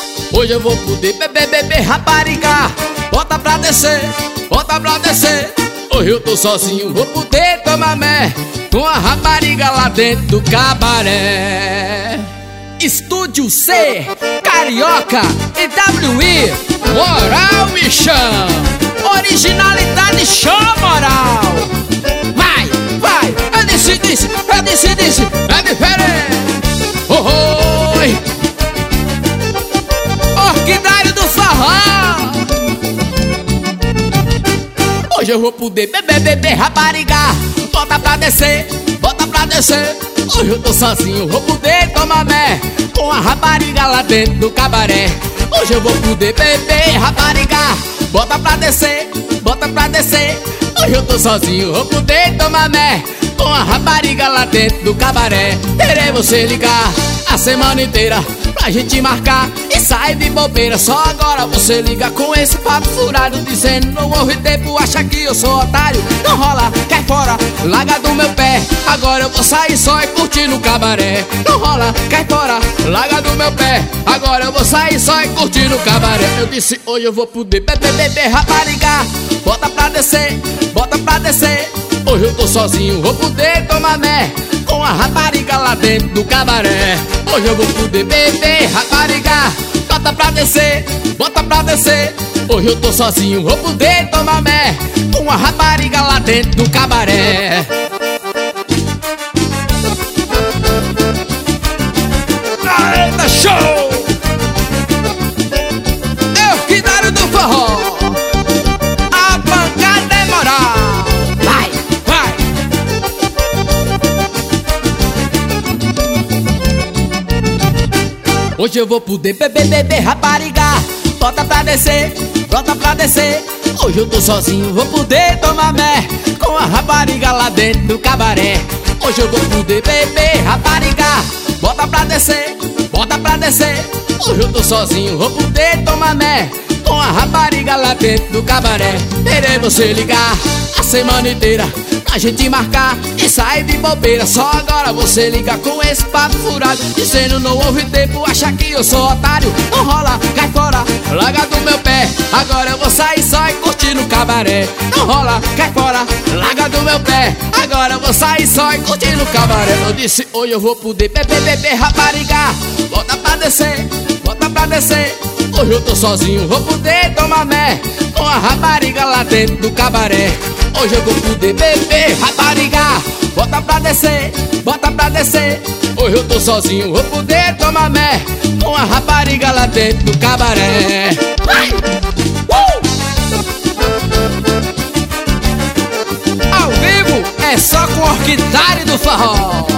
Hoje eu vou poder beber, rapariga. Bota pra descer, bota pra descer. Hoje eu tô sozinho, vou poder tomar mé com a rapariga lá dentro do cabaré. Estúdio C, Carioca e WI, moral e chão. Originalidade, chão, moral. Vai, vai, eu disse, é diferente. Oi, orquidário do forró. Hoje eu vou poder beber, rapariga. Bota pra descer, bota pra descer. Hoje eu tô sozinho, vou poder tomar mé com a rapariga lá dentro do cabaré. Hoje eu vou poder beber, rapariga. Bota pra descer, bota pra descer. Hoje eu tô sozinho, vou poder tomar mé com a rapariga lá dentro do cabaré. Terei você ligar a semana inteira pra gente marcar e sair de bobeira. Só agora você liga com esse papo furado, dizendo não houve tempo, acha que eu sou otário. Não rola, cai fora, larga do meu pé. Agora eu vou sair só e curtir no cabaré. Não rola, cai fora, larga do meu pé. Agora eu vou sair só e curtir no cabaré. Eu disse hoje eu vou poder beber, rapariga. Bota pra descer, bota pra descer. Hoje eu tô sozinho, vou poder tomar mé com a rapariga lá dentro do cabaré. Hoje eu vou poder beber, rapariga. Bota pra descer, bota pra descer. Hoje eu tô sozinho, vou poder tomar mé com a rapariga lá dentro do cabaré. Eita, show! É o orquidário do forró. A pancada é moral. Vai, vai. Hoje eu vou poder beber, rapariga. Bota pra descer, bota pra descer. Hoje eu tô sozinho, vou poder tomar mé com a rapariga lá dentro do cabaré. Hoje eu vou poder beber, rapariga. Bota pra descer, bota pra descer. Hoje eu tô sozinho, vou poder tomar mé com a rapariga lá dentro do cabaré. Terei você ligar a semana inteira pra gente marcar e sair de bobeira. Só agora você liga com esse papo furado, dizendo não houve tempo, acha que eu sou otário. Não rola, cai fora, larga do meu pé. Agora eu vou sair só e curtir no cabaré. Não rola, cai fora, larga do meu pé. Agora eu vou sair só e curtir no cabaré. Eu disse hoje eu vou poder beber, rapariga. Bota pra descer, bota pra descer. Hoje eu tô sozinho, vou poder tomar mé com a rapariga lá dentro do cabaré. Hoje eu vou poder beber, rapariga. Bota pra descer, bota pra descer. Hoje eu tô sozinho, vou poder tomar mé com a rapariga lá dentro do cabaré. Ao vivo é só com o orquidário do forró.